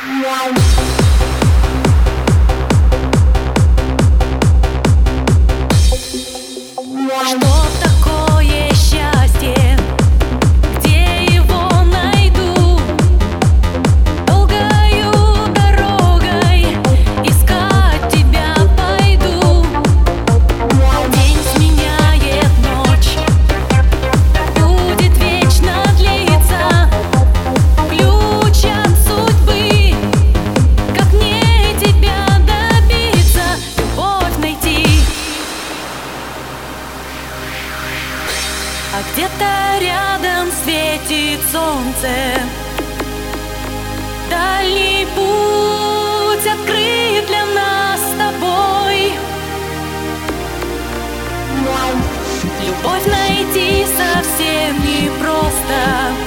Что такое счастье? Где его найду? Долгою дорогой искать тебя пойду. День сменяет ночь, будет вечно длиться. Ключ от судьбы, как мне тебя добиться, любовь найти. А где-то рядом светит солнце, дальний путь открыт для нас с тобой. Любовь найти совсем непросто.